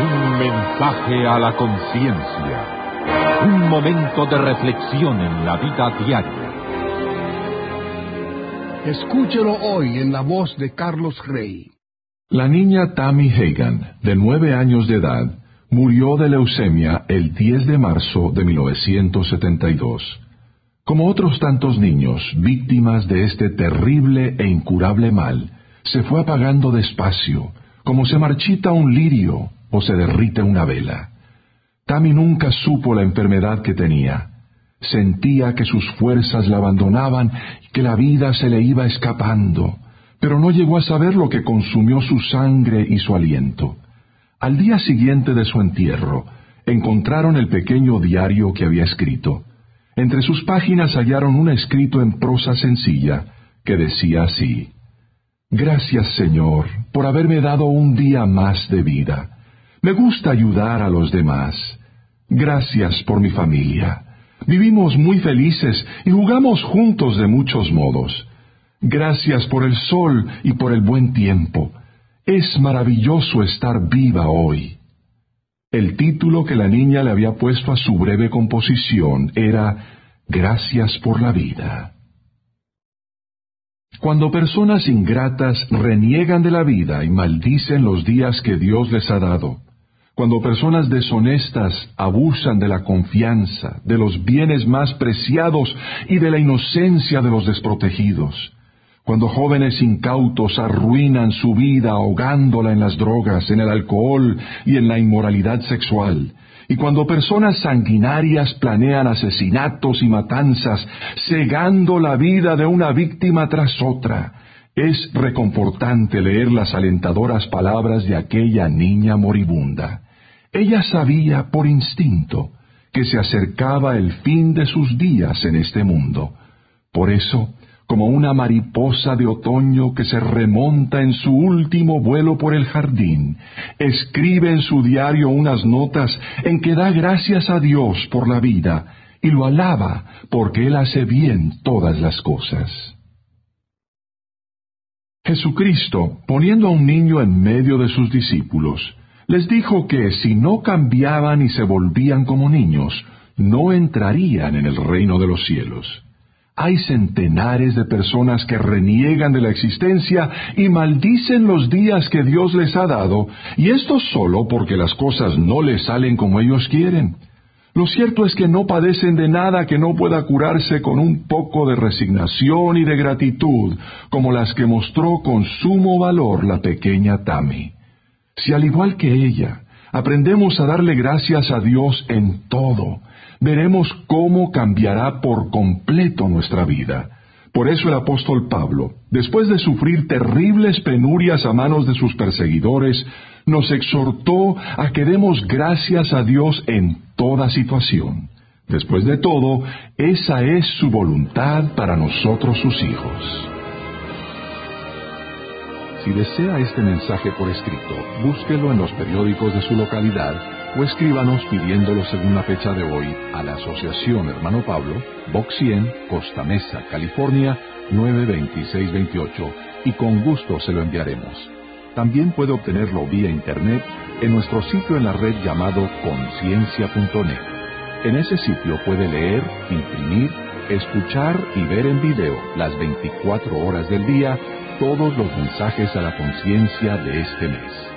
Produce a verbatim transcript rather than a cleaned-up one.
Un mensaje a la conciencia. Un momento de reflexión en la vida diaria. Escúchelo hoy en la voz de Carlos Rey. La niña Tammy Hagan, de nueve años de edad, murió de leucemia el diez de marzo de mil novecientos setenta y dos. Como otros tantos niños, víctimas de este terrible e incurable mal, se fue apagando despacio, como se marchita un lirio o se derrite una vela. Tammy nunca supo la enfermedad que tenía. Sentía que sus fuerzas la abandonaban y que la vida se le iba escapando, pero no llegó a saber lo que consumió su sangre y su aliento. Al día siguiente de su entierro, encontraron el pequeño diario que había escrito. Entre sus páginas hallaron un escrito en prosa sencilla que decía así: «Gracias, Señor, por haberme dado un día más de vida. Me gusta ayudar a los demás. Gracias por mi familia. Vivimos muy felices y jugamos juntos de muchos modos. Gracias por el sol y por el buen tiempo. Es maravilloso estar viva hoy». El título que la niña le había puesto a su breve composición era «Gracias por la vida». Cuando personas ingratas reniegan de la vida y maldicen los días que Dios les ha dado, cuando personas deshonestas abusan de la confianza, de los bienes más preciados y de la inocencia de los desprotegidos, cuando jóvenes incautos arruinan su vida ahogándola en las drogas, en el alcohol y en la inmoralidad sexual, y cuando personas sanguinarias planean asesinatos y matanzas, cegando la vida de una víctima tras otra, es reconfortante leer las alentadoras palabras de aquella niña moribunda. Ella sabía por instinto que se acercaba el fin de sus días en este mundo. Por eso, como una mariposa de otoño que se remonta en su último vuelo por el jardín, escribe en su diario unas notas en que da gracias a Dios por la vida y lo alaba porque Él hace bien todas las cosas. Jesucristo, poniendo a un niño en medio de sus discípulos, les dijo que si no cambiaban y se volvían como niños, no entrarían en el reino de los cielos. Hay centenares de personas que reniegan de la existencia y maldicen los días que Dios les ha dado, y esto solo porque las cosas no les salen como ellos quieren. Lo cierto es que no padecen de nada que no pueda curarse con un poco de resignación y de gratitud, como las que mostró con sumo valor la pequeña Tammy. Si al igual que ella, aprendemos a darle gracias a Dios en todo, veremos cómo cambiará por completo nuestra vida. Por eso el apóstol Pablo, después de sufrir terribles penurias a manos de sus perseguidores, nos exhortó a que demos gracias a Dios en toda situación. Después de todo, esa es su voluntad para nosotros sus hijos. Si desea este mensaje por escrito, búsquelo en los periódicos de su localidad o escríbanos pidiéndolo según la fecha de hoy a la Asociación Hermano Pablo, Box cien, Costa Mesa, California, nueve dos seis dos ocho, y con gusto se lo enviaremos. También puede obtenerlo vía internet en nuestro sitio en la red llamado conciencia punto net. En ese sitio puede leer, imprimir, escuchar y ver en video las veinticuatro horas del día todos los mensajes a la conciencia de este mes.